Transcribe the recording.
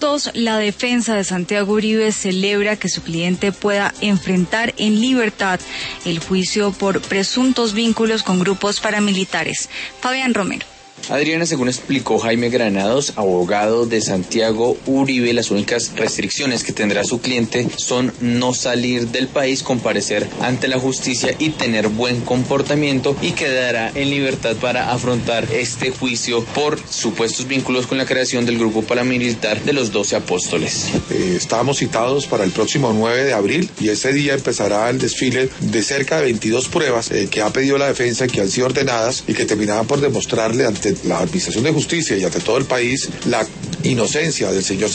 2, la defensa de Santiago Uribe celebra que su cliente pueda enfrentar en libertad el juicio por presuntos vínculos con grupos paramilitares. Fabián Romero. Adriana, según explicó Jaime Granados, abogado de Santiago Uribe, las únicas restricciones que tendrá su cliente son no salir del país, comparecer ante la justicia y tener buen comportamiento, y quedará en libertad para afrontar este juicio por supuestos vínculos con la creación del grupo paramilitar de los 12 Apóstoles. Estábamos citados para el próximo 9 de abril y ese día empezará el desfile de cerca de 22 pruebas que ha pedido la defensa, que han sido ordenadas y que terminaban por demostrarle ante la Administración de Justicia y ante todo el país la inocencia del señor